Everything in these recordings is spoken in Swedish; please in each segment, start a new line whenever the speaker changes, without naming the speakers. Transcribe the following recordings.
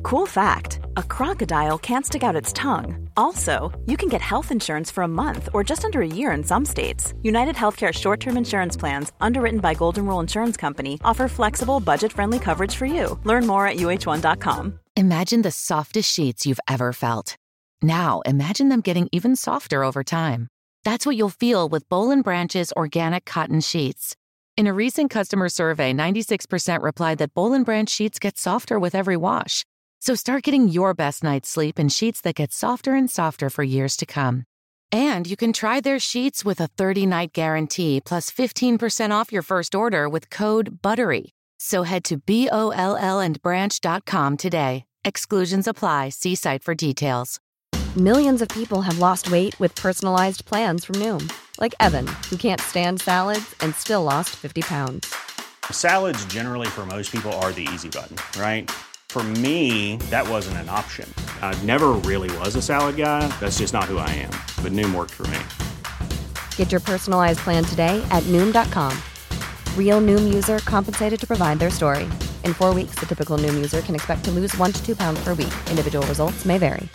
Cool fact, a crocodile can't stick out its tongue. Also, you can get health insurance for a month or just under a year in some states. United Healthcare short-term insurance plans, underwritten by Golden Rule Insurance Company, offer flexible, budget-friendly coverage for you. Learn more at uh1.com.
Imagine the softest sheets you've ever felt. Now, imagine them getting even softer over time. That's what you'll feel with Boll & Branch's organic cotton sheets. In a recent customer survey, 96% replied that Boll & Branch sheets get softer with every wash. So start getting your best night's sleep in sheets that get softer and softer for years to come. And you can try their sheets with a 30-night guarantee plus 15% off your first order with code BUTTERY. So head to BOLLandbranch.com today. Exclusions apply. See site for details.
Millions of people have lost weight with personalized plans from Noom. Like Evan, who can't stand salads and still lost 50 pounds.
Salads generally for most people are the easy button, right? For me, that wasn't an option. I never really was a salad guy. That's just not who I am. But Noom worked for me.
Get your personalized plan today at Noom.com. Real Noom user compensated to provide their story. In 4 weeks, the typical Noom user can expect to lose 1 to 2 pounds per week. Individual results may vary.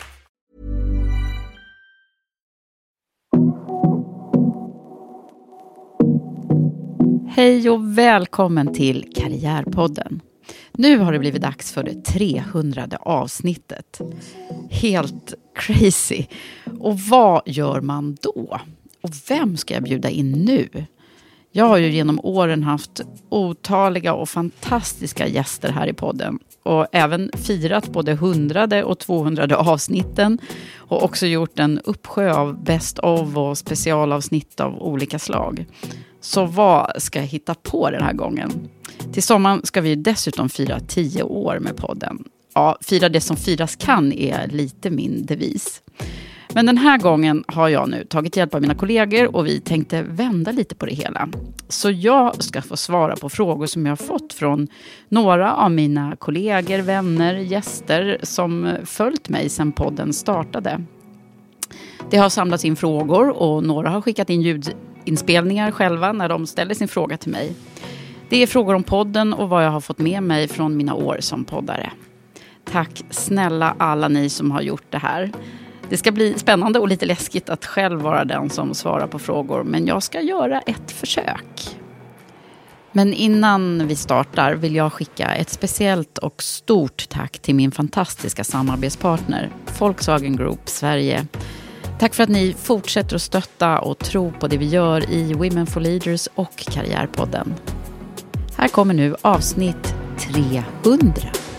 Hej och välkommen till Karriärpodden. Nu har det blivit dags för det 300:e avsnittet. Helt crazy. Och vad gör man då? Och vem ska jag bjuda in nu? Jag har ju genom åren haft otaliga och fantastiska gäster här i podden. Och även firat både 100:e och 200:e avsnitten. Och också gjort en uppsjö av best of och specialavsnitt av olika slag. Så vad ska jag hitta på den här gången? Till sommaren ska vi dessutom fira 10 år med podden. Ja, fira det som firas kan är lite min devis. Men den här gången har jag nu tagit hjälp av mina kollegor och vi tänkte vända lite på det hela. Så jag ska få svara på frågor som jag har fått från några av mina kollegor, vänner, gäster som följt mig sedan podden startade. Det har samlats in frågor och några har skickat in ljudinspelningar själva när de ställer sin fråga till mig. Det är frågor om podden och vad jag har fått med mig från mina år som poddare. Tack snälla alla ni som har gjort det här. Det ska bli spännande och lite läskigt att själv vara den som svarar på frågor, men jag ska göra ett försök. Men innan vi startar vill jag skicka ett speciellt och stort tack till min fantastiska samarbetspartner Volkswagen Group Sverige. Tack för att ni fortsätter att stötta och tro på det vi gör i Women for Leaders och Karriärpodden. Här kommer nu avsnitt 300.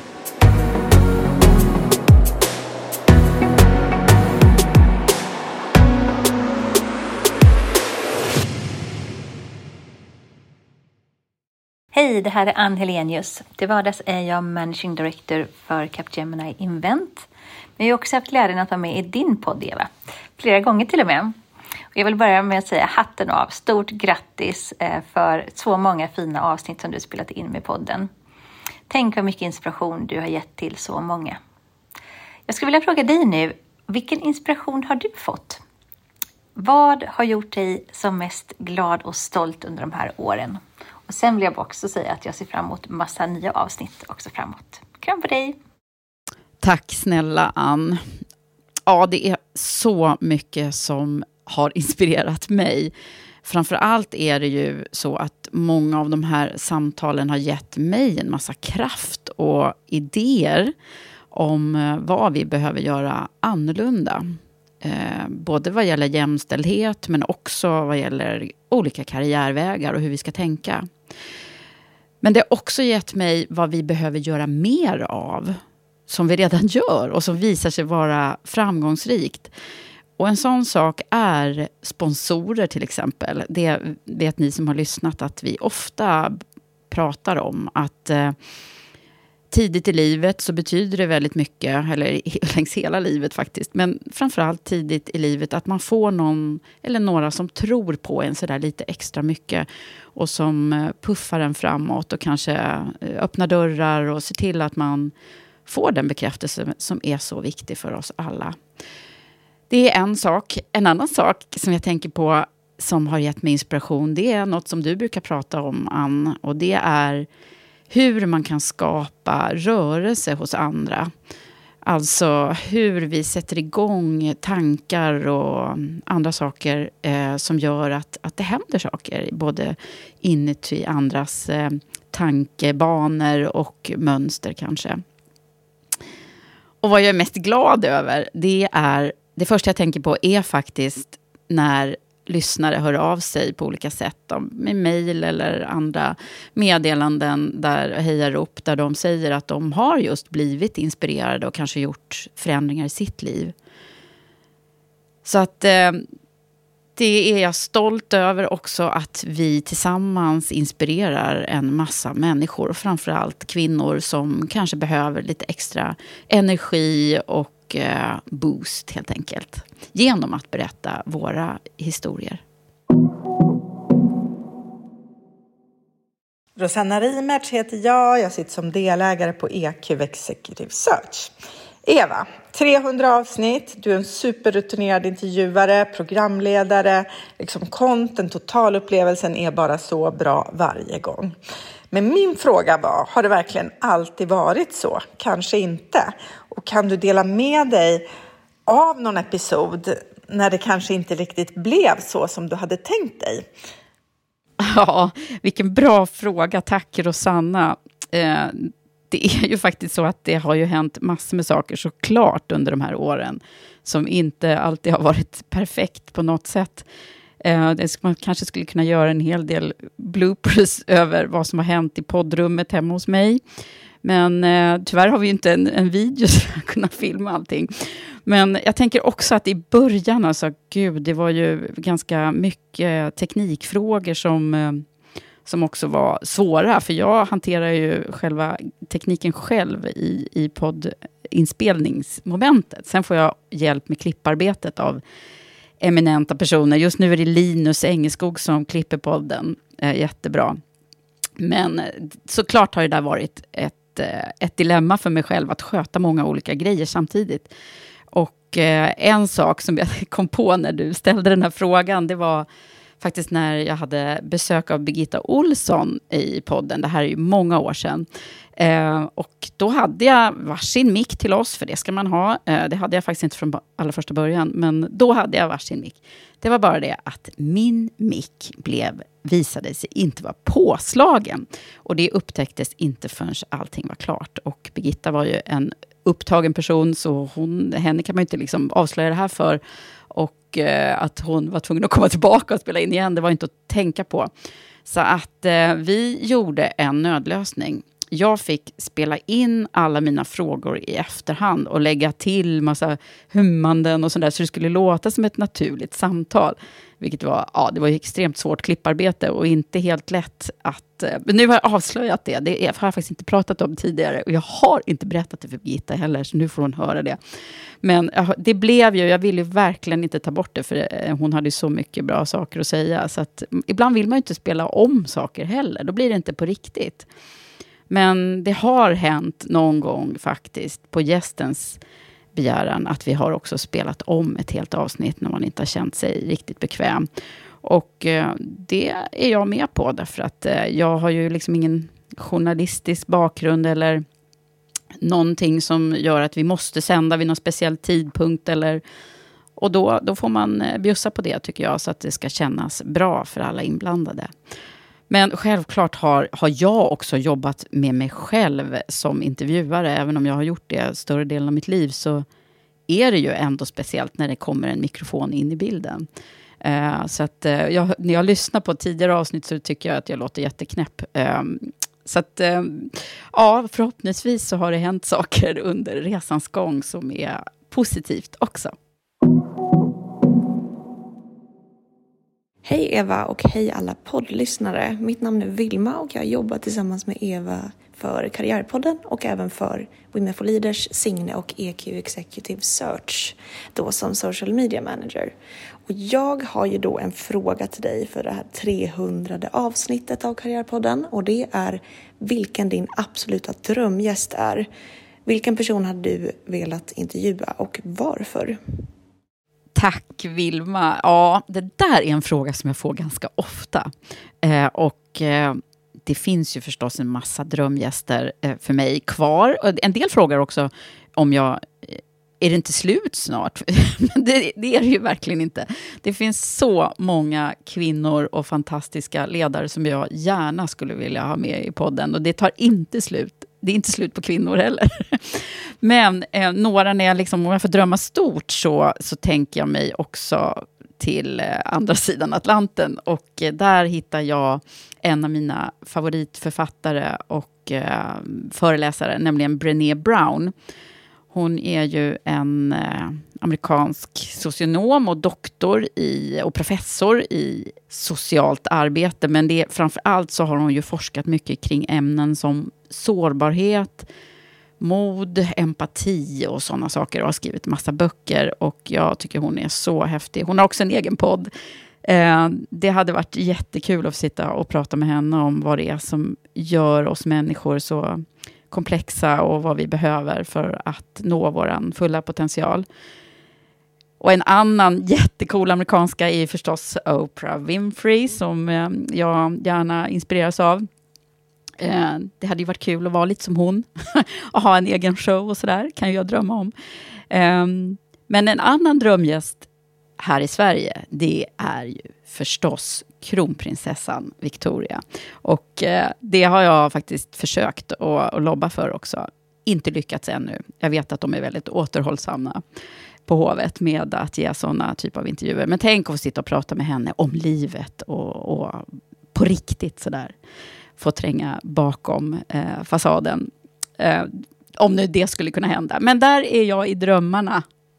Hej, det här är Ann Helenius. Till vardags är jag Managing Director för Capgemini Invent. Men jag har också haft glädjen att vara med i din podd, Eva. Flera gånger till och med. Och jag vill börja med att säga hatten av. Stort grattis för så många fina avsnitt som du spelat in med podden. Tänk vad mycket inspiration du har gett till så många. Jag skulle vilja fråga dig nu, vilken inspiration har du fått? Vad har gjort dig som mest glad och stolt under de här åren? Och sen vill jag också säga att jag ser fram emot massa nya avsnitt också framåt. Kram på dig!
Tack snälla Ann. Ja, det är så mycket som har inspirerat mig. Framförallt är det ju så att många av de här samtalen har gett mig en massa kraft och idéer om vad vi behöver göra annorlunda. Både vad gäller jämställdhet men också vad gäller olika karriärvägar och hur vi ska tänka. Men det har också gett mig vad vi behöver göra mer av, som vi redan gör och som visar sig vara framgångsrikt. Och en sån sak är sponsorer till exempel. Det vet ni som har lyssnat att vi ofta pratar om att tidigt i livet så betyder det väldigt mycket, eller längs hela livet faktiskt, men framförallt tidigt i livet att man får någon eller några som tror på en sådär lite extra mycket och som puffar en framåt och kanske öppnar dörrar och ser till att man får den bekräftelse som är så viktig för oss alla. Det är en sak. En annan sak som jag tänker på som har gett mig inspiration, det är något som du brukar prata om, Ann, och det är hur man kan skapa rörelse hos andra. Alltså hur vi sätter igång tankar och andra saker som gör att det händer saker. Både inuti andras tankebanor och mönster kanske. Och vad jag är mest glad över, det första jag tänker på är faktiskt när lyssnare hör av sig på olika sätt. Med mejl eller andra meddelanden där hejar upp. Där de säger att de har just blivit inspirerade och kanske gjort förändringar i sitt liv. Så att det är jag stolt över också, att vi tillsammans inspirerar en massa människor. Framförallt kvinnor som kanske behöver lite extra energi och boost helt enkelt. Genom att berätta våra historier.
Rosanna Rimertz heter jag. Jag sitter som delägare på EQ Executive Search. Eva, 300 avsnitt. Du är en superrutinerad intervjuare, programledare. Content, totalupplevelsen är bara så bra varje gång. Men min fråga var, har det verkligen alltid varit så? Kanske inte. Och kan du dela med dig av någon episod när det kanske inte riktigt blev så som du hade tänkt dig?
Ja, vilken bra fråga. Tack Rosanna. Det är ju faktiskt så att det har ju hänt massor med saker såklart under de här åren som inte alltid har varit perfekt på något sätt. Man kanske skulle kunna göra en hel del bloopers över vad som har hänt i poddrummet hemma hos mig. Men tyvärr har vi ju inte en video så att kunna filma allting. Men jag tänker också att i början, alltså det var ju ganska mycket teknikfrågor som också var svåra. För jag hanterar ju själva tekniken själv i poddinspelningsmomentet. Sen får jag hjälp med klipparbetet av eminenta personer. Just nu är det Linus Engeskog som klipper podden. Jättebra. Men såklart har det där varit ett dilemma för mig själv att sköta många olika grejer samtidigt. Och en sak som jag kom på när du ställde den här frågan, det var faktiskt när jag hade besök av Birgitta Olsson i podden. Det här är ju många år sedan. Och då hade jag varsin mick till oss, för det ska man ha. Det hade jag faktiskt inte från allra första början, men då hade jag varsin mick. Det var bara det att min mick visade sig inte vara påslagen. Och det upptäcktes inte förrän allting var klart. Och Birgitta var ju en upptagen person, så henne kan man ju inte liksom avslöja det här för. Och att hon var tvungen att komma tillbaka och spela in igen, det var inte att tänka på. Så att vi gjorde en nödlösning. Jag fick spela in alla mina frågor i efterhand och lägga till massa hummanden och sådär, så det skulle låta som ett naturligt samtal. Vilket var, det var ju extremt svårt klipparbete och inte helt lätt att... Men nu har jag avslöjat det. Det har jag faktiskt inte pratat om tidigare. Och jag har inte berättat det för Birgitta heller, så nu får hon höra det. Men det blev ju... Jag ville ju verkligen inte ta bort det, för hon hade så mycket bra saker att säga. Så att ibland vill man ju inte spela om saker heller. Då blir det inte på riktigt. Men det har hänt någon gång faktiskt på gästens begäran att vi har också spelat om ett helt avsnitt när man inte har känt sig riktigt bekväm. Och det är jag med på, därför att jag har ju liksom ingen journalistisk bakgrund eller någonting som gör att vi måste sända vid någon speciell tidpunkt. Och då får man bjussa på det, tycker jag, så att det ska kännas bra för alla inblandade. Men självklart har jag också jobbat med mig själv som intervjuare. Även om jag har gjort det större delen av mitt liv, så är det ju ändå speciellt när det kommer en mikrofon in i bilden. Så att när jag lyssnar på tidigare avsnitt så tycker jag att jag låter jätteknäpp. Så att förhoppningsvis så har det hänt saker under resans gång som är positivt också.
Hej Eva och hej alla poddlyssnare. Mitt namn är Vilma och jag jobbar tillsammans med Eva för Karriärpodden och även för Women for Leaders, Signe och EQ Executive Search, då som social media manager. Och jag har ju då en fråga till dig för det här 300:e avsnittet av Karriärpodden, och det är vilken din absoluta drömgäst är. Vilken person hade du velat intervjua och varför?
Tack Vilma. Ja, det där är en fråga som jag får ganska ofta. Och det finns ju förstås en massa drömgäster för mig kvar. Och en del frågar också om är det inte slut snart? Men det är det ju verkligen inte. Det finns så många kvinnor och fantastiska ledare som jag gärna skulle vilja ha med i podden. Och det tar inte slut. Det är inte slut på kvinnor heller. Men några, när jag om jag får drömma stort så tänker jag mig också till andra sidan Atlanten. Och där hittar jag en av mina favoritförfattare och föreläsare, nämligen Brené Brown. Hon är ju en amerikansk socionom och doktor och professor i socialt arbete. Men framförallt så har hon ju forskat mycket kring ämnen som sårbarhet, mod, empati och sådana saker. Och har skrivit massa böcker och jag tycker hon är så häftig. Hon har också en egen podd. Det hade varit jättekul att sitta och prata med henne om vad det är som gör oss människor så komplexa och vad vi behöver för att nå våran fulla potential. Och en annan jättecool amerikanska är förstås Oprah Winfrey som jag gärna inspireras av. Det hade ju varit kul att vara lite som hon och ha en egen show och sådär, kan jag drömma om. Men en annan drömgäst här i Sverige, det är ju förstås kronprinsessan Victoria. Och det har jag faktiskt försökt att lobba för också. Inte lyckats ännu. Jag vet att de är väldigt återhållsamma på hovet med att ge sådana typer av intervjuer. Men tänk att få sitta och prata med henne om livet och på riktigt sådär. Få tränga bakom fasaden. Om nu det skulle kunna hända. Men där är jag i drömmarna.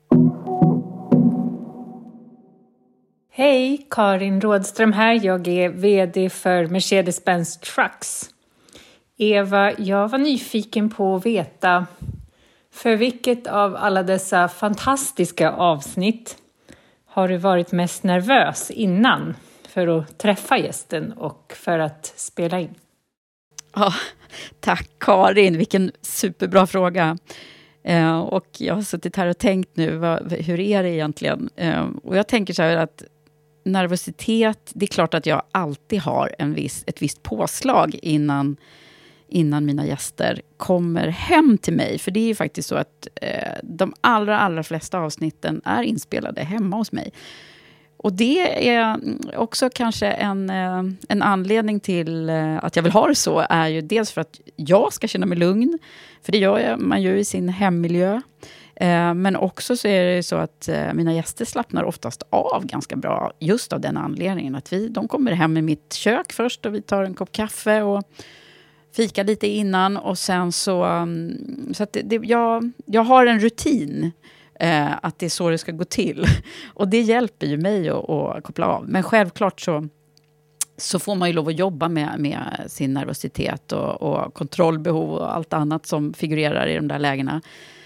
Hej, Karin Rådström här. Jag är vd för Mercedes-Benz Trucks. Eva, jag var nyfiken på att veta för vilket av alla dessa fantastiska avsnitt har du varit mest nervös innan för att träffa gästen och för att spela in?
Ja, tack Karin, vilken superbra fråga. Och jag har suttit här och tänkt nu, hur är det egentligen? Och jag tänker så här att nervositet, det är klart att jag alltid har ett visst påslag innan mina gäster kommer hem till mig. För det är ju faktiskt så att de allra flesta avsnitten är inspelade hemma hos mig. Och det är också kanske en anledning till att jag vill ha det så, är ju dels för att jag ska känna mig lugn. För det gör man ju i sin hemmiljö. Men också så är det så att mina gäster slappnar oftast av ganska bra just av den anledningen. Att de kommer hem i mitt kök först och vi tar en kopp kaffe och fika lite innan. Och sen så att jag har en rutin att det är så det ska gå till. Och det hjälper ju mig att koppla av. Men självklart så får man ju lov att jobba med sin nervositet och kontrollbehov och allt annat som figurerar i de där lägena.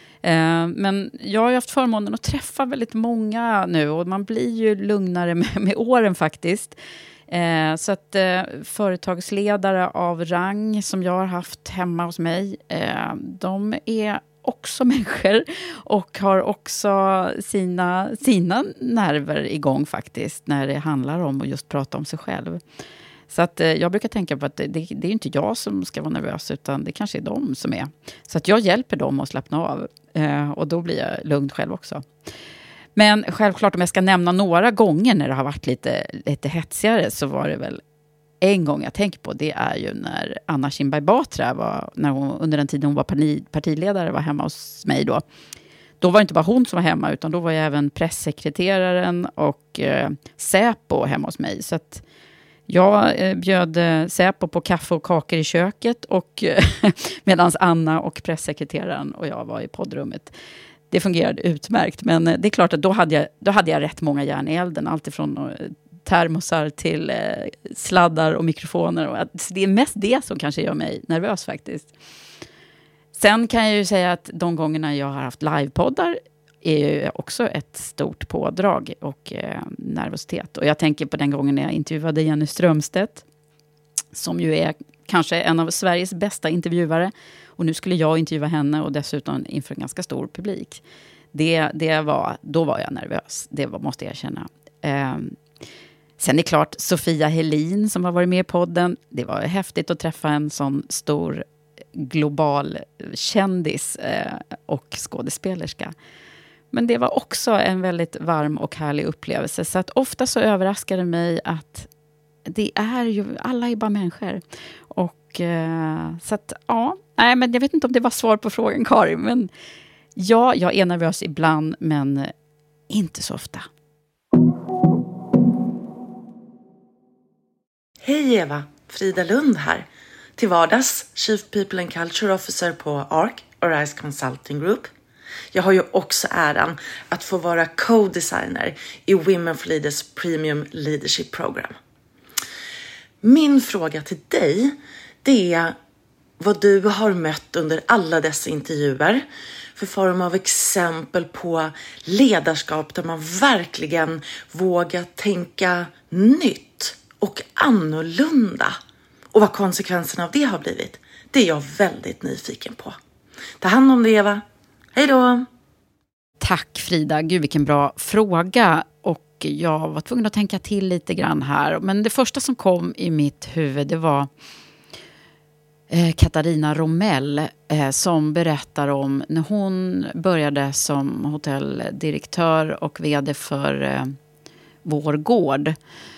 Men jag har haft förmånen att träffa väldigt många nu och man blir ju lugnare med åren faktiskt. Så att företagsledare av rang som jag har haft hemma hos mig, de är också människor och har också sina nerver igång faktiskt när det handlar om att just prata om sig själv. Så att jag brukar tänka på att det är inte jag som ska vara nervös utan det kanske är de som är. Så att jag hjälper dem att slappna av och då blir jag lugn själv också. Men självklart om jag ska nämna några gånger när det har varit lite hetsigare så var det väl en gång jag tänker på. Det är ju när Anna Kinberg Batra när hon under den tiden hon var partiledare var hemma hos mig då. Då var det inte bara hon som var hemma utan då var jag även pressekreteraren och Säpo hemma hos mig. Så att jag bjöd Säpo på kaffe och kakor i köket och medan Anna och pressekreteraren och jag var i poddrummet. Det fungerade utmärkt, men det är klart att då hade jag rätt många järn i elden. Allt ifrån termosar till sladdar och mikrofoner. Och det är mest det som kanske gör mig nervös faktiskt. Sen kan jag ju säga att de gångerna jag har haft livepoddar är ju också ett stort pådrag och nervositet. Och jag tänker på den gången när jag intervjuade Jenny Strömstedt, som ju är kanske en av Sveriges bästa intervjuare. Och nu skulle jag intervjua henne och dessutom inför en ganska stor publik. Då var jag nervös, det måste jag erkänna. Sen är det klart Sofia Helin som har varit med i podden. Det var häftigt att träffa en sån stor global kändis och skådespelerska. Men det var också en väldigt varm och härlig upplevelse. Så att ofta så överraskar det mig att det är ju, alla är bara människor. Och så att, ja, nej, men jag vet inte om det var svar på frågan, Karin. Men ja, jag är nervös ibland, men inte så ofta.
Hej Eva, Frida Lund här. Till vardags Chief People and Culture Officer på ARC, Arise Consulting Group. Jag har ju också äran att få vara co-designer i Women for Leaders Premium Leadership Program. Min fråga till dig, det är vad du har mött under alla dessa intervjuer för form av exempel på ledarskap där man verkligen vågar tänka nytt och annorlunda. Och vad konsekvenserna av det har blivit, det är jag väldigt nyfiken på. Ta hand om det, Eva. Hej då!
Tack Frida, gud vilken bra fråga. Och jag var tvungen att tänka till lite grann här. Men det första som kom i mitt huvud, det var Katarina Romell som berättar om när hon började som hotelldirektör och vd för Vår Gård.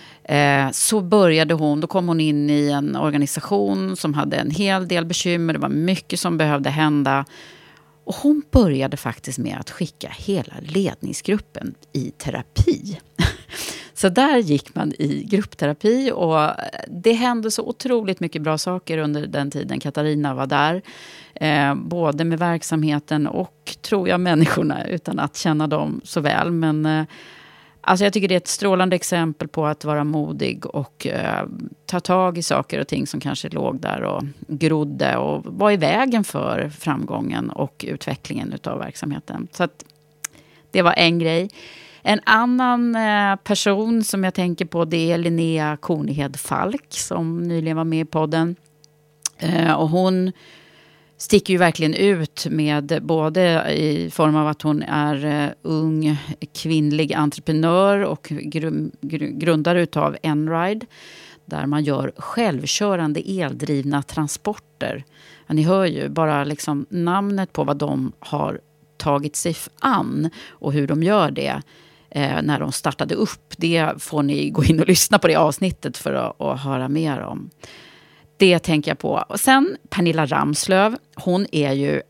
Så började hon, då kom hon in i en organisation som hade en hel del bekymmer. Det var mycket som behövde hända. Och hon började faktiskt med att skicka hela ledningsgruppen i terapi. Så där gick man i gruppterapi och det hände så otroligt mycket bra saker under den tiden Katarina var där. Både med verksamheten och, tror jag, människorna utan att känna dem så väl. Men alltså jag tycker det är ett strålande exempel på att vara modig och ta tag i saker och ting som kanske låg där och grodde och var i vägen för framgången och utvecklingen utav verksamheten. Så att det var en grej. En annan person som jag tänker på, det är Linnea Kornhed Falk som nyligen var med i podden. Och hon sticker ju verkligen ut med både i form av att hon är ung kvinnlig entreprenör och grundare utav Enride, där man gör självkörande eldrivna transporter. Ja, ni hör ju bara liksom namnet på vad de har tagit sig an och hur de gör det när de startade upp. Det får ni gå in och lyssna på det avsnittet för att höra mer om. Det tänker jag på. Och sen Pernilla Ramslöv, hon är ju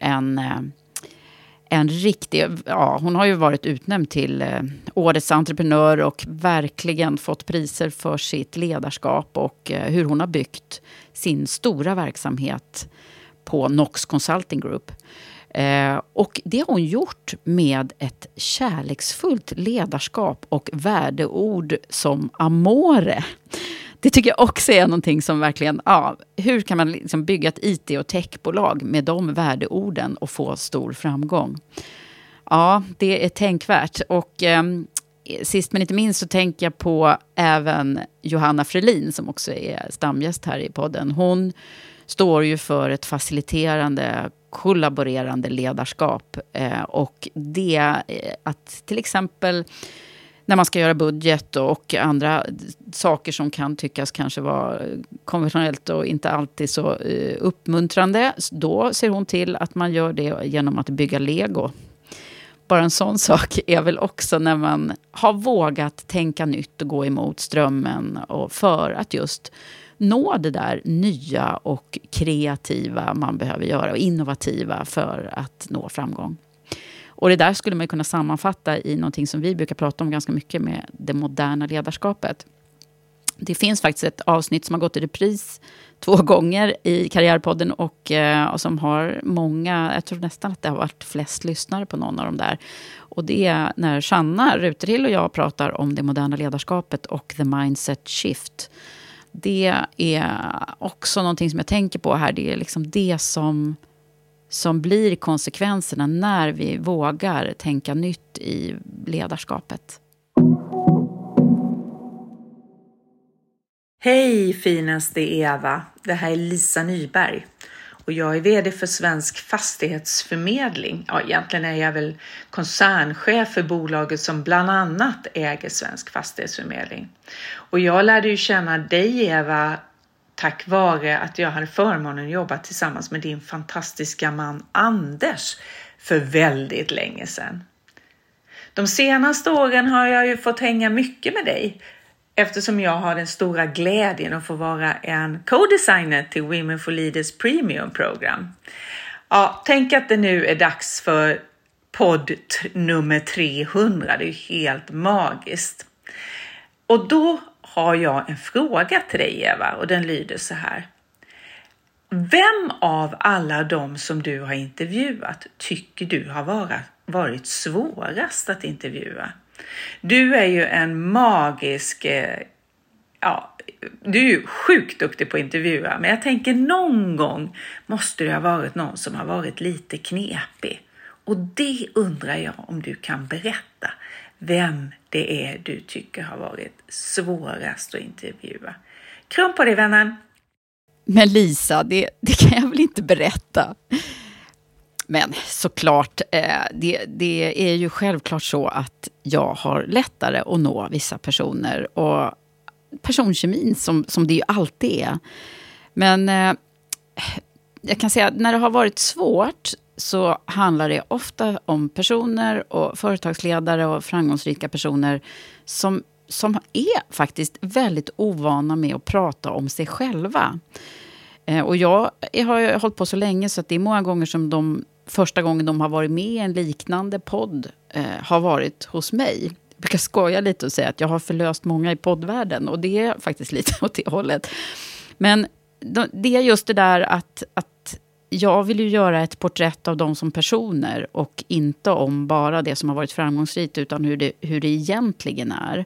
en riktig, ja, hon har ju varit utnämnd till årets entreprenör och verkligen fått priser för sitt ledarskap och hur hon har byggt sin stora verksamhet på Nox Consulting Group. Och det har hon gjort med ett kärleksfullt ledarskap och värdeord som amore. Det tycker jag också är någonting som verkligen, ja, hur kan man liksom bygga ett IT- och techbolag med de värdeorden och få stor framgång? Ja, det är tänkvärt. Och sist men inte minst så tänker jag på även Johanna Frelin som också är stamgäst här i podden. Hon står ju för ett faciliterande, kollaborerande ledarskap. Och det att till exempel när man ska göra budget och andra saker som kan tyckas kanske vara konventionellt och inte alltid så uppmuntrande, då ser hon till att man gör det genom att bygga Lego. Bara en sån sak är väl också när man har vågat tänka nytt och gå emot strömmen och för att just nå det där nya och kreativa man behöver göra och innovativa för att nå framgång. Och det där skulle man kunna sammanfatta i någonting som vi brukar prata om ganska mycket med det moderna ledarskapet. Det finns faktiskt ett avsnitt som har gått i repris 2 gånger i Karriärpodden och som har många, jag tror nästan att det har varit flest lyssnare på någon av dem där. Och det är när Sanna Ruterhill och jag pratar om det moderna ledarskapet och the mindset shift. Det är också någonting som jag tänker på här. Det är liksom det som blir konsekvenserna när vi vågar tänka nytt i ledarskapet.
Hej finaste Eva, det här är Lisa Nyberg. och jag är vd för Svensk Fastighetsförmedling. Ja, egentligen är jag väl koncernchef för bolaget som bland annat äger Svensk Fastighetsförmedling. Och jag lärde ju känna dig, Eva, tack vare att jag hade förmånen att jobba tillsammans med din fantastiska man Anders för väldigt länge sedan. De senaste åren har jag ju fått hänga mycket med dig eftersom jag har den stora glädjen att få vara en co-designer till Women for Leaders Premium Program. Ja, tänk att det nu är dags för podd nummer 300. Det är ju helt magiskt. Och då har jag en fråga till dig, Eva, och den lyder så här. Vem av alla de som du har intervjuat tycker du har varit svårast att intervjua? Du är ju en magisk, du är ju sjukt duktig på att intervjua, men jag tänker någon gång måste det ha varit någon som har varit lite knepig. Och det undrar jag om du kan berätta vem det är du tycker har varit svårast att intervjua. Kram på dig, vännen!
Men Lisa, det kan jag väl inte berätta. Men såklart, det är ju självklart så att jag har lättare att nå vissa personer. Och personkemin som det ju alltid är. Men jag kan säga att när det har varit svårt så handlar det ofta om personer och företagsledare och framgångsrika personer som är faktiskt väldigt ovana med att prata om sig själva. Och jag har hållit på så länge så att det är många gånger som första gången de har varit med i en liknande podd har varit hos mig. Jag brukar skoja lite och säga att jag har förlöst många i poddvärlden, och det är faktiskt lite åt det hållet. Men det är just det där att jag vill ju göra ett porträtt av dem som personer och inte om bara det som har varit framgångsrikt, utan hur det egentligen är.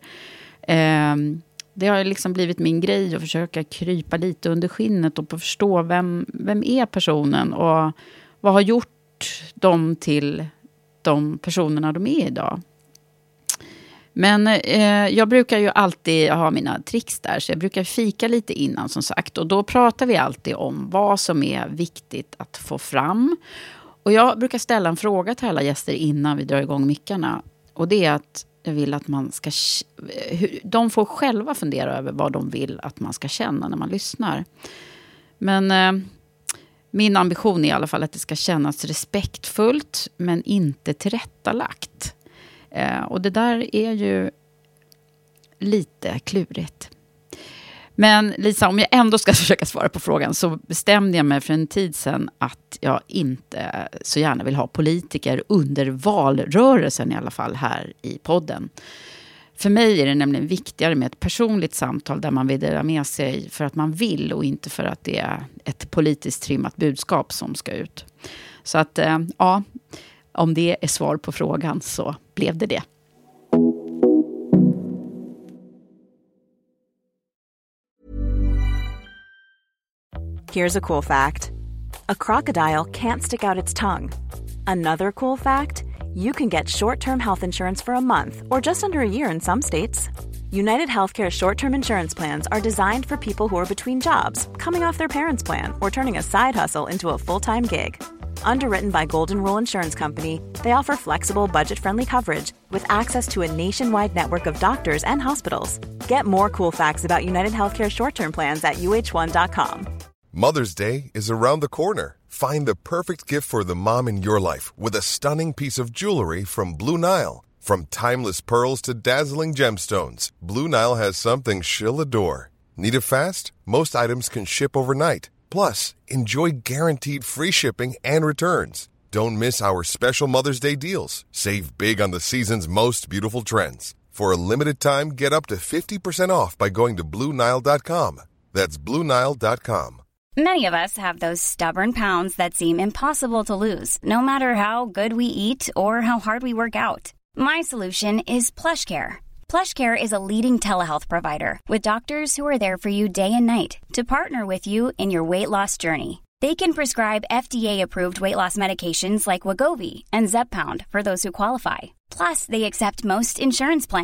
Det har liksom blivit min grej att försöka krypa lite under skinnet och förstå vem är personen och vad har gjort dem till de personerna de är idag. Men jag brukar ju alltid ha mina tricks där, så jag brukar fika lite innan som sagt. Och då pratar vi alltid om vad som är viktigt att få fram. Och jag brukar ställa en fråga till alla gäster innan vi drar igång mickarna. Och det är att jag vill att man ska... De får själva fundera över vad de vill att man ska känna när man lyssnar. Men min ambition är i alla fall att det ska kännas respektfullt men inte tillrättalagt. Och det där är ju lite klurigt. Men Lisa, om jag ändå ska försöka svara på frågan, så bestämde jag mig för en tid sedan att jag inte så gärna vill ha politiker under valrörelsen, i alla fall här i podden. För mig är det nämligen viktigare med ett personligt samtal där man vill dela med sig för att man vill och inte för att det är ett politiskt trimmat budskap som ska ut. Så att ja, om det är svar på frågan så blev det.
Here's a cool fact. A crocodile can't stick out its tongue. Another cool fact, you can get short-term health insurance for a month or just under a year in some states. United Healthcare short-term insurance plans are designed for people who are between jobs, coming off their parents' plan, or turning a side hustle into a full-time gig. Underwritten by Golden Rule Insurance Company, they offer flexible, budget-friendly coverage with access to a nationwide network of doctors and hospitals. Get more cool facts about United Healthcare short-term plans at uh1.com.
Mother's Day is around the corner. Find the perfect gift for the mom in your life with a stunning piece of jewelry from Blue Nile. From timeless pearls to dazzling gemstones, Blue Nile has something she'll adore. Need it fast? Most items can ship overnight. Plus, enjoy guaranteed free shipping and returns. Don't miss our special Mother's Day deals. Save big on the season's most beautiful trends. For a limited time, get up to 50% off by going to BlueNile.com. That's BlueNile.com.
Many of us have those stubborn pounds that seem impossible to lose, no matter how good we eat or how hard we work out. My solution is PlushCare. PlushCare is a leading telehealth provider with doctors who are there for you day and night to partner with you in your weight loss journey. They can prescribe FDA-approved weight loss medications like Wegovy and Zepbound for those who qualify. Plus, they accept most insurance plans.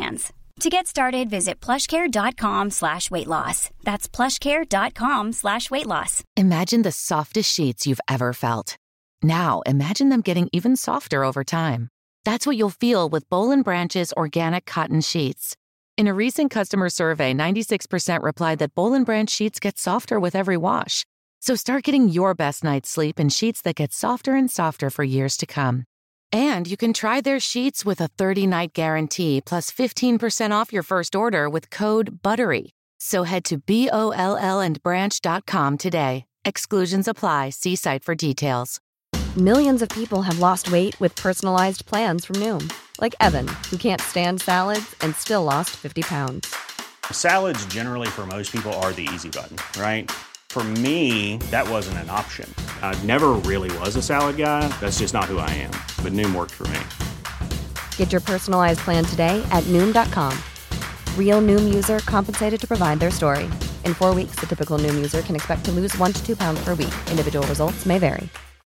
To get started, visit plushcare.com/weightloss. That's plushcare.com/weightloss.
Imagine the softest sheets you've ever felt. Now, imagine them getting even softer over time. That's what you'll feel with Boll & Branch's organic cotton sheets. In a recent customer survey, 96% replied that Boll & Branch sheets get softer with every wash. So start getting your best night's sleep in sheets that get softer and softer for years to come. And you can try their sheets with a 30-night guarantee plus 15% off your first order with code BUTTERY. So head to BOLLandbranch.com today. Exclusions apply. See site for details.
Millions of people have lost weight with personalized plans from Noom. Like Evan, who can't stand salads and still lost 50 pounds.
Salads generally for most people are the easy button, right? For me, that wasn't an option. I never really was a salad guy. That's just not who I am. But Noom worked for me.
Get your personalized plan today at Noom.com. Real Noom user compensated to provide their story. In 4 weeks, the typical Noom user can expect to lose 1 to 2 pounds per week. Individual results may vary.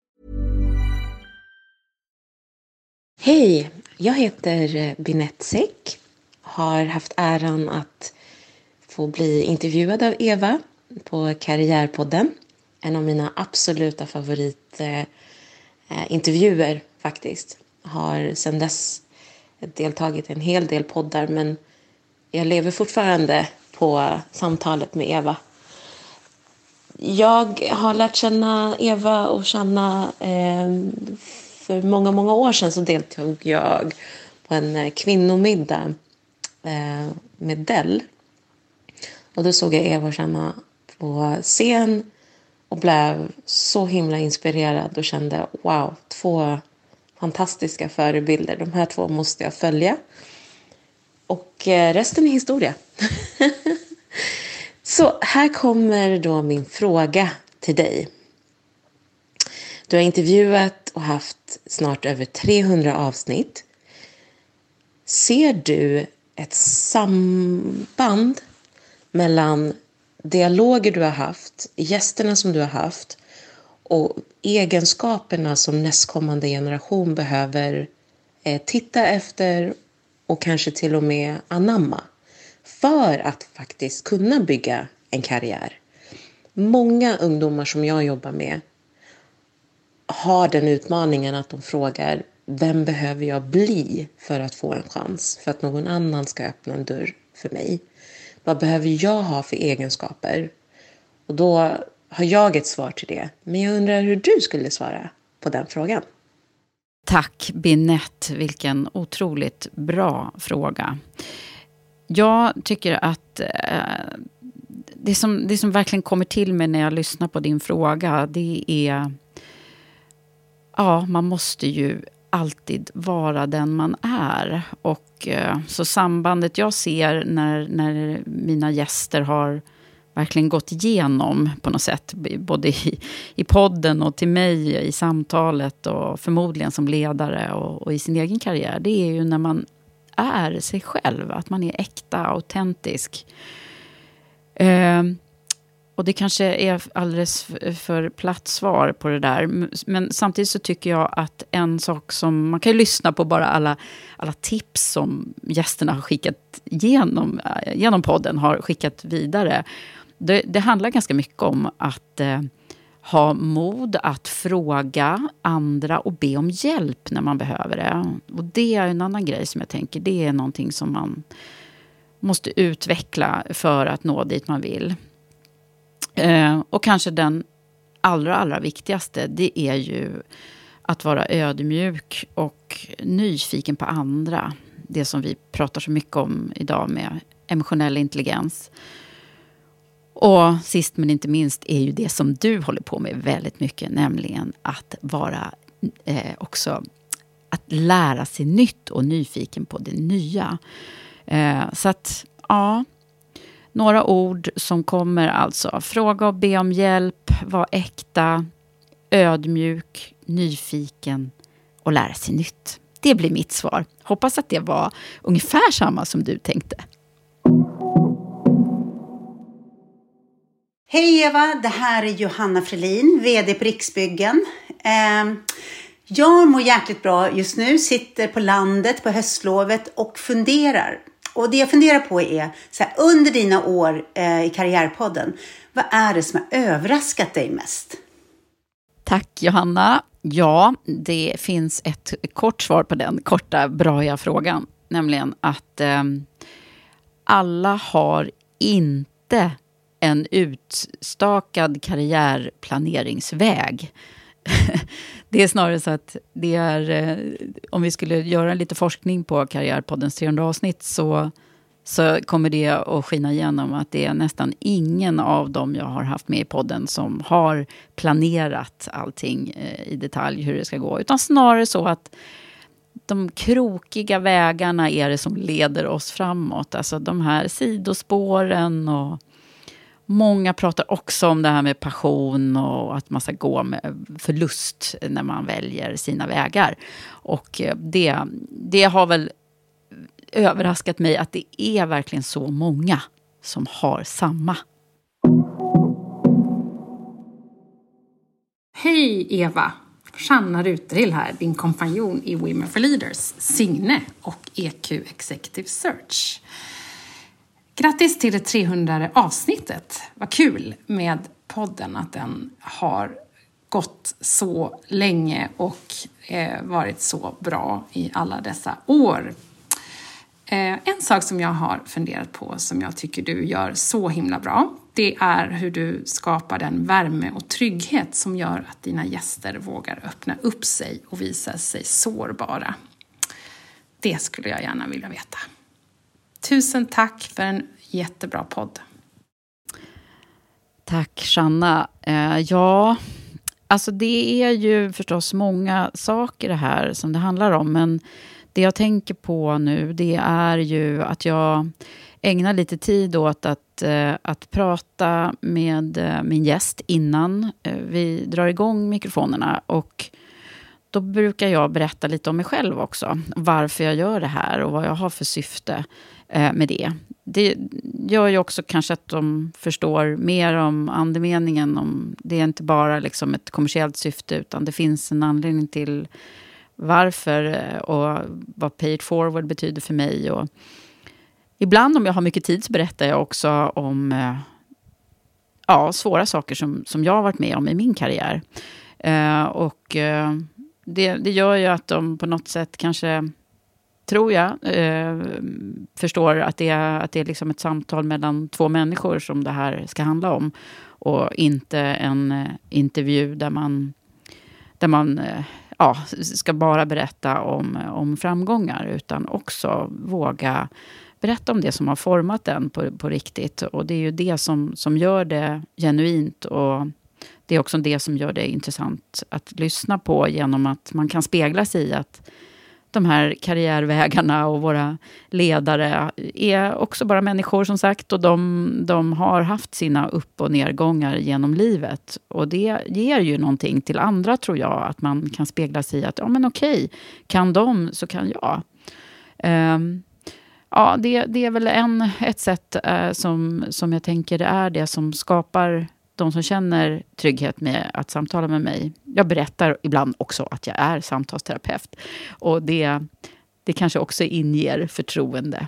Hej, jag heter Binette Säck. Har haft äran att få bli intervjuad av Eva på Karriärpodden. En av mina absoluta favoritintervjuer faktiskt. Har sedan dess deltagit i en hel del poddar, men jag lever fortfarande på samtalet med Eva. Jag har lärt känna Eva och Shanna för många år sedan, så deltog jag på en kvinnomiddag med Dell. Och då såg jag Eva och Shanna på scen och blev så himla inspirerad och kände wow, 2 fantastiska förebilder. De här 2 måste jag följa. Och resten är historia. Så här kommer då min fråga till dig. Du har intervjuat och haft snart över 300 avsnitt. Ser du ett samband mellan dialoger du har haft, gästerna som du har haft och egenskaperna som nästkommande generation behöver titta efter och kanske till och med anamma för att faktiskt kunna bygga en karriär? Många ungdomar som jag jobbar med har den utmaningen att de frågar: vem behöver jag bli för att få en chans? För att någon annan ska öppna en dörr för mig. Vad behöver jag ha för egenskaper? Och då har jag ett svar till det. Men jag undrar hur du skulle svara på den frågan.
Tack Binette, vilken otroligt bra fråga. Jag tycker att det som verkligen kommer till mig när jag lyssnar på din fråga, det är, ja, man måste ju alltid vara den man är. Och så sambandet jag ser när mina gäster har verkligen gått igenom på något sätt, både i podden och till mig i samtalet och förmodligen som ledare och i sin egen karriär, det är ju när man är sig själv, att man är äkta, autentisk. Och det kanske är alldeles för platt svar på det där. Men samtidigt så tycker jag att en sak som man kan ju lyssna på, bara alla tips som gästerna har skickat genom podden, har skickat vidare. Det handlar ganska mycket om att ha mod att fråga andra och be om hjälp när man behöver det. Och det är en annan grej som jag tänker, det är någonting som man måste utveckla för att nå dit man vill. Och kanske den allra viktigaste, det är ju att vara ödmjuk och nyfiken på andra. Det som vi pratar så mycket om idag med emotionell intelligens. Och sist men inte minst är ju det som du håller på med väldigt mycket, nämligen att vara också att lära sig nytt och nyfiken på det nya. Så att, ja, några ord som kommer alltså: fråga och be om hjälp, vara äkta, ödmjuk, nyfiken och lära sig nytt. Det blir mitt svar. Hoppas att det var ungefär samma som du tänkte.
Hej Eva, det här är Johanna Frelin, vd på Riksbyggen. Jag mår jäkligt bra just nu, sitter på landet på höstlovet och funderar. Och det jag funderar på är, så här, under dina år i Karriärpodden, vad är det som har överraskat dig mest?
Tack Johanna. Ja, det finns ett kort svar på den korta, braiga frågan. Nämligen att alla har inte en utstakad karriärplaneringsväg. Det är snarare så att det är, om vi skulle göra lite forskning på Karriärpoddens 300 avsnitt så kommer det att skina igenom att det är nästan ingen av dem jag har haft med i podden som har planerat allting i detalj hur det ska gå. Utan snarare så att de krokiga vägarna är det som leder oss framåt. Alltså de här sidospåren, och många pratar också om det här med passion och att man ska gå med förlust när man väljer sina vägar. Och det har väl överraskat mig att det är verkligen så många som har samma.
Hej Eva! Shanna Ruterill här, din kompanjon i Women for Leaders, Signe och EQ Executive Search. Grattis till det 300 avsnittet. Vad kul med podden att den har gått så länge och varit så bra i alla dessa år. En sak som jag har funderat på som jag tycker du gör så himla bra, det är hur du skapar den värme och trygghet som gör att dina gäster vågar öppna upp sig och visa sig sårbara. Det skulle jag gärna vilja veta. Tusen tack för en jättebra podd.
Tack Shanna. Ja, alltså det är ju förstås många saker det här som det handlar om, men det jag tänker på nu, det är ju att jag ägnar lite tid åt att prata med min gäst innan vi drar igång mikrofonerna. Och då brukar jag berätta lite om mig själv också. Varför jag gör det här och vad jag har för syfte med det. Det gör ju också kanske att de förstår mer om andemeningen. Om det är inte bara liksom ett kommersiellt syfte, utan det finns en anledning till varför och vad pay it forward betyder för mig. Och ibland om jag har mycket tid så berättar jag också om svåra saker som jag har varit med om i min karriär. Det gör ju att de på något sätt kanske, tror jag, förstår att det är liksom ett samtal mellan två människor som det här ska handla om. Och inte en intervju där man ska bara berätta om framgångar, utan också våga berätta om det som har format den på riktigt. Och det är ju det som gör det genuint, och det är också det som gör det intressant att lyssna på, genom att man kan spegla sig i att de här karriärvägarna och våra ledare är också bara människor som sagt, och de har haft sina upp- och nedgångar genom livet. Och det ger ju någonting till andra, tror jag, att man kan spegla sig i att ja men okej, kan de så kan jag. Det är väl ett sätt som jag tänker det är det som skapar de som känner trygghet med att samtala med mig. Jag berättar ibland också att jag är samtalsterapeut. Och det kanske också inger förtroende.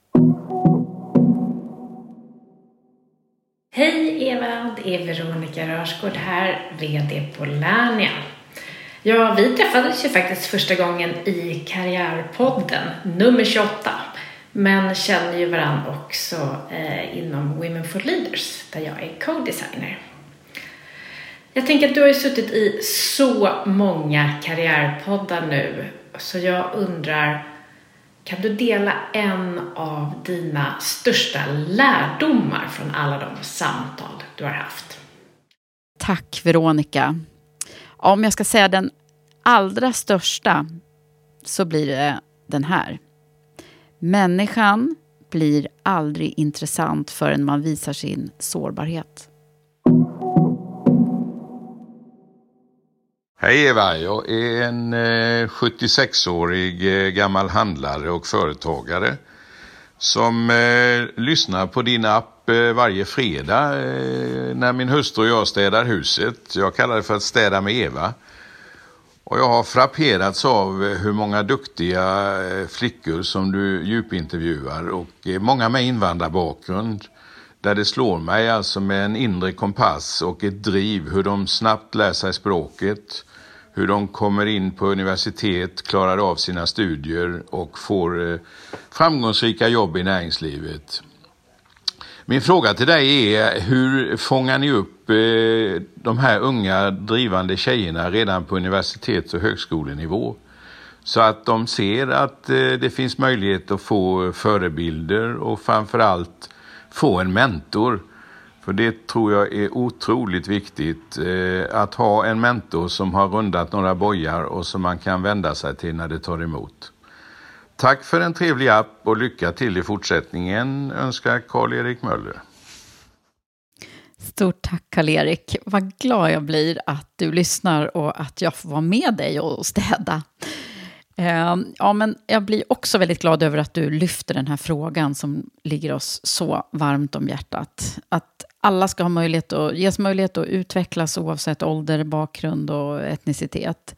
Hej Eva, det är Veronica Rörsgård här, vd på Lernia. Ja, vi träffades ju faktiskt första gången i Karriärpodden, nummer 28. Men känner ju varandra också inom Women for Leaders, där jag är co-designer. Jag tänker att du har ju suttit i så många karriärpoddar nu. Så jag undrar, kan du dela en av dina största lärdomar från alla de samtal du har haft?
Tack Veronica. Om jag ska säga den allra största så blir det den här. Människan blir aldrig intressant förrän man visar sin sårbarhet.
Hej Eva, jag är en 76-årig gammal handlare och företagare som lyssnar på din app varje fredag när min hustru och jag städar huset. Jag kallar det för att städa med Eva. Och jag har frapperats av hur många duktiga flickor som du djupintervjuar och många med invandrarbakgrund. Där det slår mig alltså med en inre kompass och ett driv hur de snabbt lär sig språket. Hur de kommer in på universitet, klarar av sina studier och får framgångsrika jobb i näringslivet. Min fråga till dig är, hur fångar ni upp de här unga drivande tjejerna redan på universitets- och högskolenivå? Så att de ser att det finns möjlighet att få förebilder och framförallt få en mentor. För det tror jag är otroligt viktigt, att ha en mentor som har rundat några bojar och som man kan vända sig till när det tar emot. Tack för en trevlig app och lycka till i fortsättningen, önskar Karl-Erik Möller.
Stort tack Karl-Erik. Vad glad jag blir att du lyssnar och att jag får vara med dig och städa. Ja, men jag blir också väldigt glad över att du lyfter den här frågan som ligger oss så varmt om hjärtat. Att alla ska ha ges möjlighet att utvecklas oavsett ålder, bakgrund och etnicitet.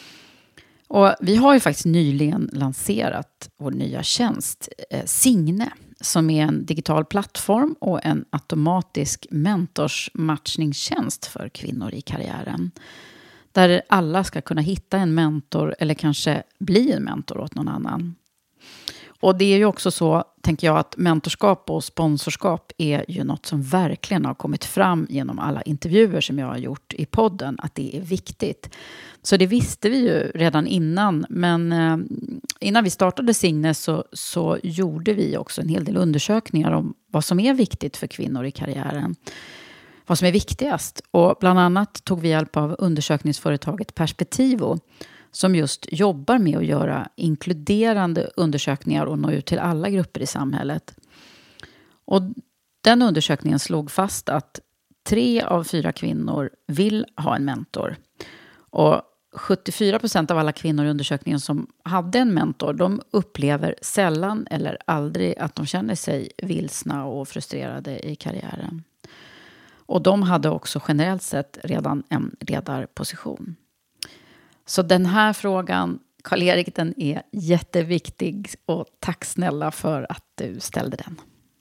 Och vi har ju faktiskt nyligen lanserat vår nya tjänst Signe, som är en digital plattform och en automatisk mentorsmatchningstjänst för kvinnor i karriären. Där alla ska kunna hitta en mentor eller kanske bli en mentor åt någon annan. Och det är ju också så, tänker jag, att mentorskap och sponsorskap är ju något som verkligen har kommit fram genom alla intervjuer som jag har gjort i podden, att det är viktigt. Så det visste vi ju redan innan, men innan vi startade Signe så gjorde vi också en hel del undersökningar om vad som är viktigt för kvinnor i karriären. Vad som är viktigast. Och bland annat tog vi hjälp av undersökningsföretaget Perspektivo, som just jobbar med att göra inkluderande undersökningar och nå ut till alla grupper i samhället. Och den undersökningen slog fast att 3 av 4 kvinnor vill ha en mentor. Och 74% av alla kvinnor i undersökningen som hade en mentor, de upplever sällan eller aldrig att de känner sig vilsna och frustrerade i karriären. Och de hade också generellt sett redan en ledarposition. Så den här frågan, Karl-Erik, den är jätteviktig och tack snälla för att du ställde den.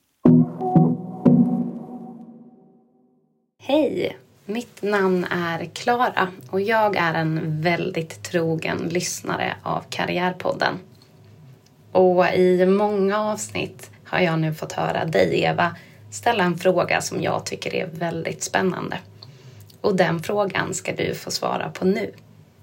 Hej, mitt namn är Klara och jag är en väldigt trogen lyssnare av Karriärpodden. Och i många avsnitt har jag nu fått höra dig, Eva, ställa en fråga som jag tycker är väldigt spännande. Och den frågan ska du få svara på nu.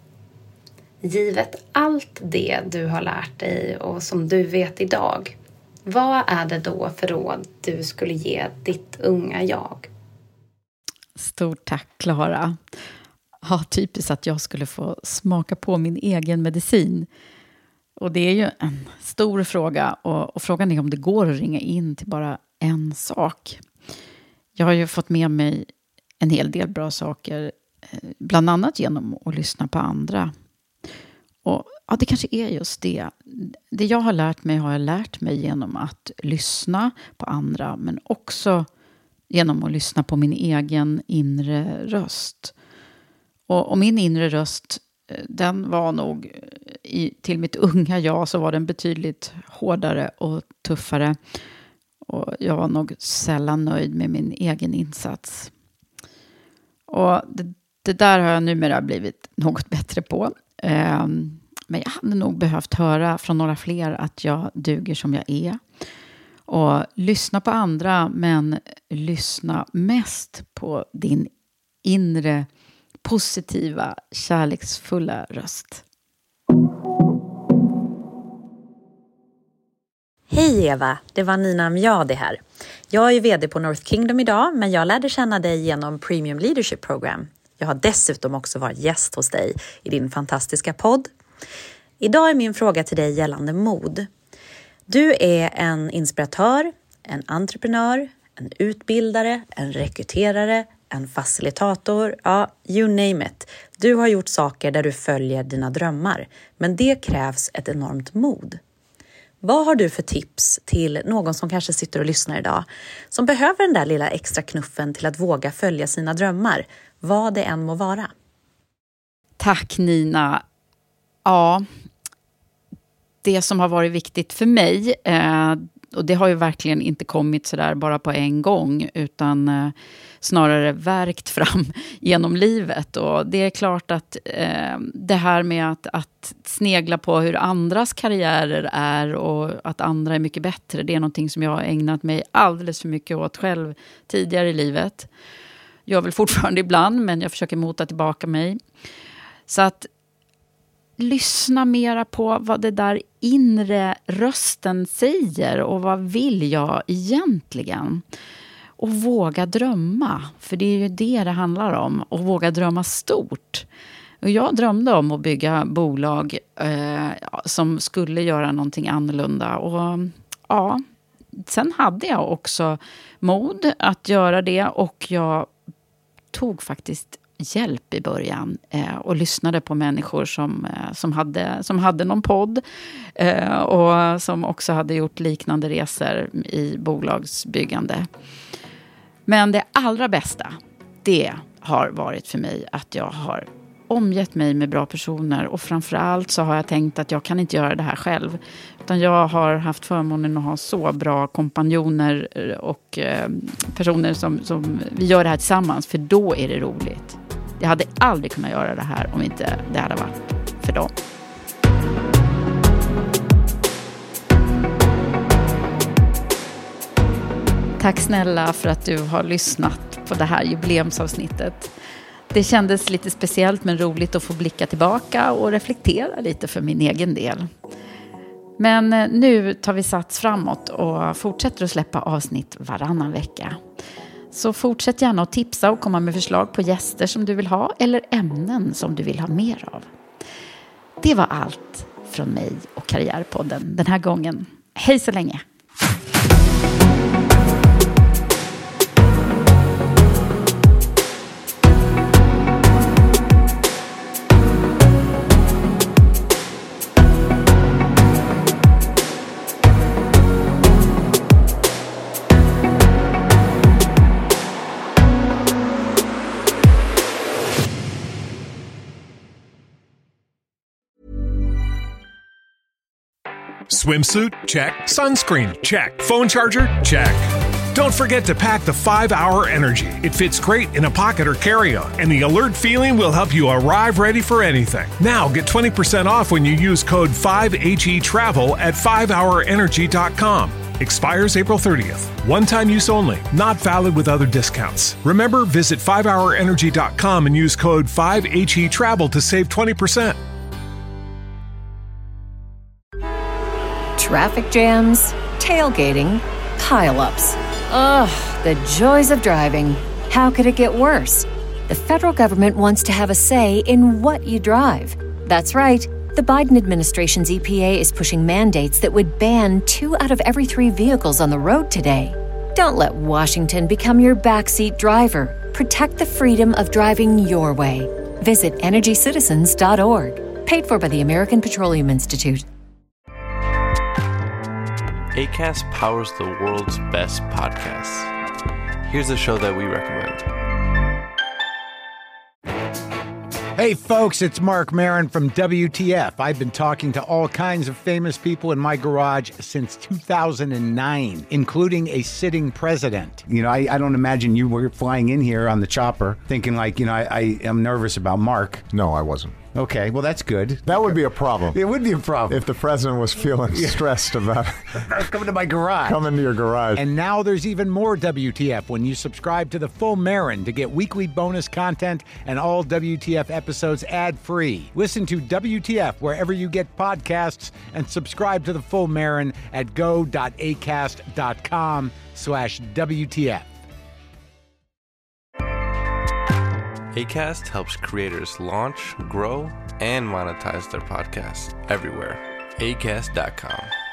Givet allt det du har lärt dig och som du vet idag, vad är det då för råd du skulle ge ditt unga jag?
Stort tack, Klara. Ja, typiskt att jag skulle få smaka på min egen medicin. Och det är ju en stor fråga och frågan är om det går att ringa in till bara en sak. Jag har ju fått med mig en hel del bra saker, bland annat genom att lyssna på andra. Och ja, det kanske är just det. Det jag har jag lärt mig genom att lyssna på andra, men också genom att lyssna på min egen inre röst. Och min inre röst, den var nog, till mitt unga jag så var den betydligt hårdare och tuffare. Och jag var nog sällan nöjd med min egen insats. Och det där har jag numera blivit något bättre på. Men jag hade nog behövt höra från några fler att jag duger som jag är. Och lyssna på andra, men lyssna mest på din inre, positiva, kärleksfulla röst.
Hej Eva, det var Nina Mjadi här. Jag är vd på North Kingdom idag, men jag lärde känna dig genom Premium Leadership Program. Jag har dessutom också varit gäst hos dig i din fantastiska podd. Idag är min fråga till dig gällande mod. Du är en inspiratör, en entreprenör, en utbildare, en rekryterare, en facilitator, ja, you name it. Du har gjort saker där du följer dina drömmar, men det krävs ett enormt mod. Vad har du för tips till någon som kanske sitter och lyssnar idag, som behöver den där lilla extra knuffen till att våga följa sina drömmar, vad det än må vara?
Tack Nina. Ja, det som har varit viktigt för mig, och det har ju verkligen inte kommit så där bara på en gång, utan snarare verkt fram genom livet. Och det är klart att det här med att snegla på hur andras karriärer är och att andra är mycket bättre, det är någonting som jag har ägnat mig alldeles för mycket åt själv tidigare i livet. Jag vill fortfarande ibland, men jag försöker mota tillbaka mig. Så att lyssna mera på vad det där inre rösten säger och vad vill jag egentligen. Och våga drömma, för det är ju det handlar om. Och våga drömma stort. Och jag drömde om att bygga bolag som skulle göra någonting annorlunda. Och ja, sen hade jag också mod att göra det, och jag tog faktiskt hjälp i början och lyssnade på människor som hade någon podd och som också hade gjort liknande resor i bolagsbyggande. Men det allra bästa, det har varit för mig att jag har omgett mig med bra personer, och framförallt så har jag tänkt att jag kan inte göra det här själv, utan jag har haft förmånen att ha så bra kompanjoner och personer som vi gör det här tillsammans, för då är det roligt. Jag hade aldrig kunnat göra det här om inte det hade varit för dem. Tack snälla för att du har lyssnat på det här jubileumsavsnittet. Det kändes lite speciellt men roligt att få blicka tillbaka och reflektera lite för min egen del. Men nu tar vi sats framåt och fortsätter att släppa avsnitt varannan vecka. Så fortsätt gärna att tipsa och komma med förslag på gäster som du vill ha eller ämnen som du vill ha mer av. Det var allt från mig och Karriärpodden den här gången. Hej så länge!
Swimsuit? Check. Sunscreen? Check. Phone charger? Check. Don't forget to pack the 5-Hour Energy. It fits great in a pocket or carry-on, and the alert feeling will help you arrive ready for anything. Now get 20% off when you use code 5HETRAVEL at 5hourenergy.com. Expires April 30th. One-time use only. Not valid with other discounts. Remember, visit 5hourenergy.com and use code 5HETRAVEL to save 20%.
Traffic jams, tailgating, pile-ups. Ugh, the joys of driving. How could it get worse? The federal government wants to have a say in what you drive. That's right. The Biden administration's EPA is pushing mandates that would ban 2 out of every 3 vehicles on the road today. Don't let Washington become your backseat driver. Protect the freedom of driving your way. Visit EnergyCitizens.org. Paid for by the American Petroleum Institute.
Acast powers the world's best podcasts. Here's a show that we recommend.
Hey folks, it's Mark Maron from WTF. I've been talking to all kinds of famous people in my garage since 2009, including a sitting president. You know, I don't imagine you were flying in here on the chopper thinking like, you know, I am nervous about Mark.
No, I wasn't.
Okay, well, that's good.
That would be a problem.
It would be a problem.
If the president was feeling stressed about
coming to my garage.
Coming to your garage.
And now there's even more WTF when you subscribe to the Full Marin to get weekly bonus content and all WTF episodes ad-free. Listen to WTF wherever you get podcasts and subscribe to the Full Marin at go.acast.com/WTF.
Acast helps creators launch, grow, and monetize their podcasts everywhere. Acast.com.